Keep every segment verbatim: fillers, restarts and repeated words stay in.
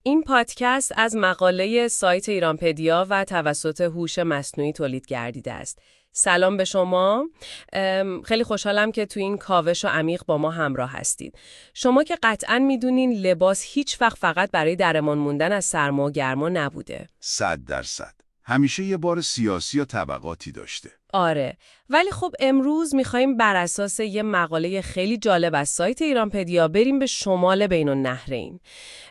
این پادکست از مقاله سایت ایرانپدیا و توسط هوش مصنوعی تولید گردیده است. سلام به شما. خیلی خوشحالم که تو این کاوش و عمیق با ما همراه هستید. شما که قطعاً میدونین لباس هیچ وقت فقط برای درمان موندن از سرما و گرما نبوده. صد درصد. همیشه یه بار سیاسی و طبقاتی داشته. آره، ولی خب امروز میخوایم بر اساس یه مقاله خیلی جالب از سایت ایرانپدیا بریم به شمال بین النهرین.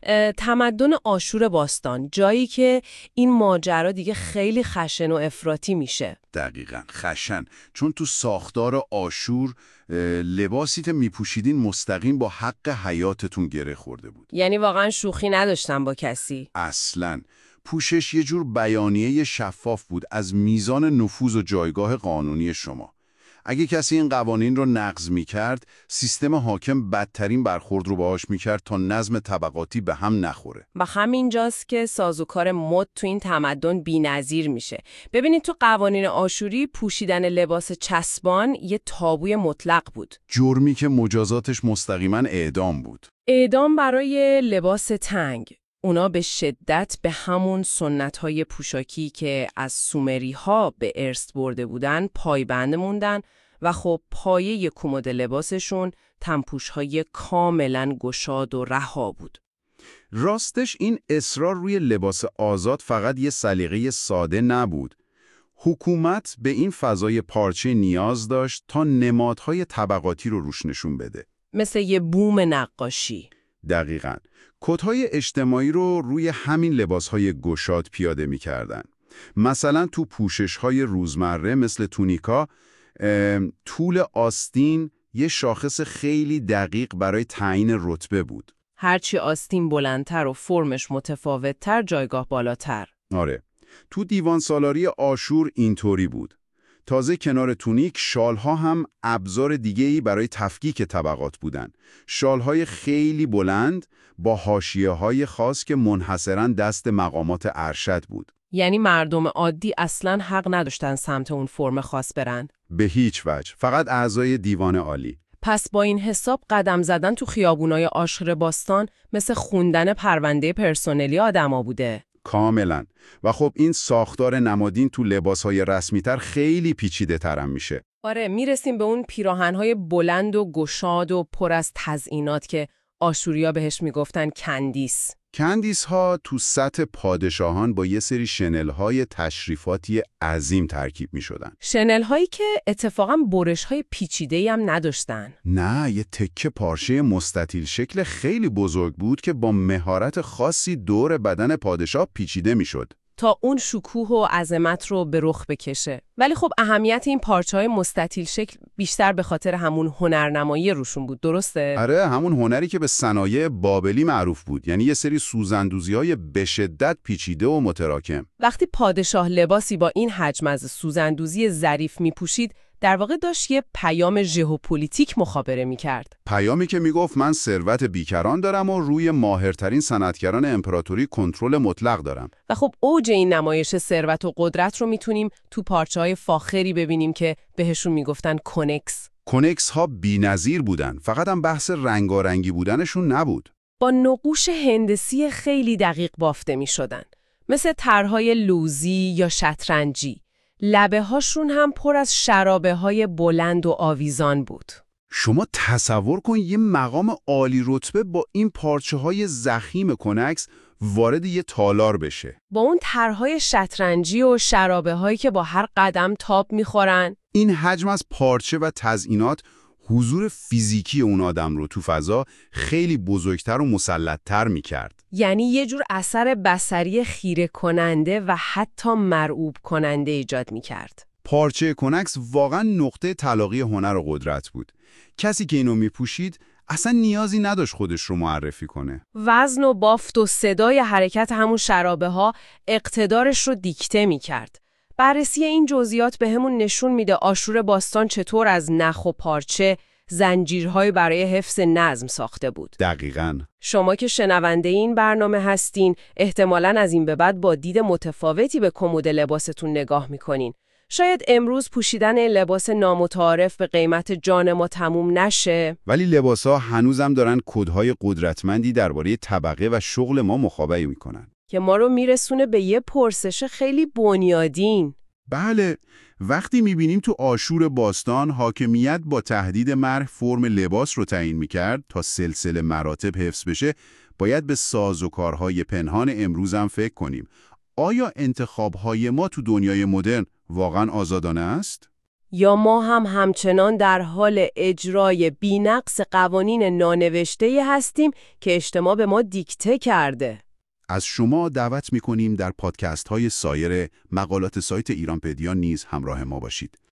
تمدن آشور باستان، جایی که این ماجرا دیگه خیلی خشن و افراطی میشه. دقیقاً خشن، چون تو ساختار آشور لباسیت میپوشیدین مستقیم با حق حیاتتون گره خورده بود. یعنی واقعا شوخی نداشتن با کسی؟ اصلاً. پوشش یه جور بیانیه شفاف بود از میزان نفوذ و جایگاه قانونی شما. اگه کسی این قوانین رو نقض می‌کرد، سیستم حاکم بدترین برخورد رو باهاش می‌کرد تا نظم طبقاتی به هم نخوره. و همینجاست که سازوکار مد تو این تمدن بی‌نظیر میشه. ببینید تو قوانین آشوری پوشیدن لباس چسبان یه تابوی مطلق بود. جرمی که مجازاتش مستقیما اعدام بود. اعدام برای لباس تنگ. اونا به شدت به همون سنت‌های پوشاکی که از سومری‌ها به ارث برده بودن پایبند موندن و خب پایه کمد لباسشون تنپوش‌های کاملاً گشاد و رها بود. راستش این اصرار روی لباس آزاد فقط یه سلیقه ساده نبود. حکومت به این فضای پارچه نیاز داشت تا نمادهای طبقاتی رو روش نشون بده. مثل یه بوم نقاشی. دقیقاً. کدهای اجتماعی رو روی همین لباسهای گشاد پیاده می‌کردن. مثلا تو پوشش‌های روزمره مثل تونیکا، طول آستین یه شاخص خیلی دقیق برای تعیین رتبه بود. هرچی آستین بلندتر و فرمش متفاوت‌تر جایگاه بالاتر. آره. تو دیوان سالاری آشور اینطوری بود. تازه کنار تونیک شالها هم ابزار دیگه‌ای برای تفکیک طبقات بودن. شالهای خیلی بلند با حاشیه‌های خاص که منحصراً دست مقامات ارشد بود. یعنی مردم عادی اصلاً حق نداشتن سمت اون فرم خاص برن؟ به هیچ وجه، فقط اعضای دیوان عالی. پس با این حساب قدم زدن تو خیابونای آشور باستان مثل خوندن پرونده پرسنلی آدما بوده. کاملا. و خب این ساختار نمادین تو لباسهای رسمی‌تر خیلی پیچیده ترم میشه. آره، میرسیم به اون پیراهن‌های بلند و گشاد و پر از تزئینات که آشوریا بهش میگفتن کندیس. کندیس ها تو سطح پادشاهان با یه سری شنل های تشریفاتی عظیم ترکیب می شدن. شنل هایی که اتفاقا برش های پیچیده‌ای هم نداشتن. نه، یه تکه پارچه مستطیل شکل خیلی بزرگ بود که با مهارت خاصی دور بدن پادشاه پیچیده می شد تا اون شکوه و عظمت رو به رخ بکشه. ولی خب اهمیت این پارچه‌های مستطیل شکل بیشتر به خاطر همون هنرنمایی روشون بود، درسته؟ آره، همون هنری که به صنایع بابلی معروف بود، یعنی یه سری سوزندوزی‌های به شدت پیچیده و متراکم. وقتی پادشاه لباسی با این حجم از سوزندوزی ظریف میپوشید، در واقع داشت یه پیام ژئوپلیتیک مخابره میکرد. پیامی که میگفت من ثروت بیکران دارم و روی ماهرترین صنعتگران امپراتوری کنترل مطلق دارم. و خب اوج این نمایش ثروت و قدرت رو میتونیم تو پارچه‌های فاخری ببینیم که بهشون میگفتن کنکس. کنکس ها بی‌نظیر بودن، فقط هم بحث رنگارنگی بودنشون نبود. با نقوش هندسی خیلی دقیق بافته میشدن، مثل طرح‌های لوزی یا شطرنجی. لبه هاشون هم پر از شرابه های بلند و آویزان بود. شما تصور کن یه مقام عالی رتبه با این پارچه های ضخیم کنکس وارد یه تالار بشه. با اون طرح‌های شطرنجی و شرابه هایی که با هر قدم تاب میخورن. این حجم از پارچه و تزئینات حضور فیزیکی اون آدم رو تو فضا خیلی بزرگتر و مسلط‌تر میکرد. یعنی یه جور اثر بصری خیره کننده و حتی مرعوب کننده ایجاد میکرد. پارچه کنکس واقعا نقطه تلاقی هنر و قدرت بود. کسی که اینو میپوشید اصلا نیازی نداشت خودش رو معرفی کنه. وزن و بافت و صدای حرکت همون شرابه ها اقتدارش رو دیکته میکرد. بررسی این جزئیات به همون نشون میده آشور باستان چطور از نخ و پارچه زنجیرهای برای حفظ نظم ساخته بود. دقیقاً. شما که شنونده این برنامه هستین، احتمالاً از این به بعد با دید متفاوتی به کمد لباستون نگاه میکنین. شاید امروز پوشیدن لباس نامتعارف به قیمت جان ما تموم نشه. ولی لباسا هنوزم دارن کدهای قدرتمندی درباره طبقه و شغل ما مخابره میکنن که ما رو میرسونه به یه پرسش خیلی بنیادین. بله، وقتی میبینیم تو آشور باستان حاکمیت با تهدید مرگ فرم لباس رو تعیین میکرد تا سلسله مراتب حفظ بشه، باید به سازوکارهای پنهان امروز هم فکر کنیم. آیا انتخابهای ما تو دنیای مدرن واقعا آزادانه است؟ یا ما هم همچنان در حال اجرای بی‌نقص قوانین نانوشته هستیم که اجتماع به ما دیکته کرده؟ از شما دعوت میکنیم در پادکست های سایر مقالات سایت ایرانپدیا نیز همراه ما باشید.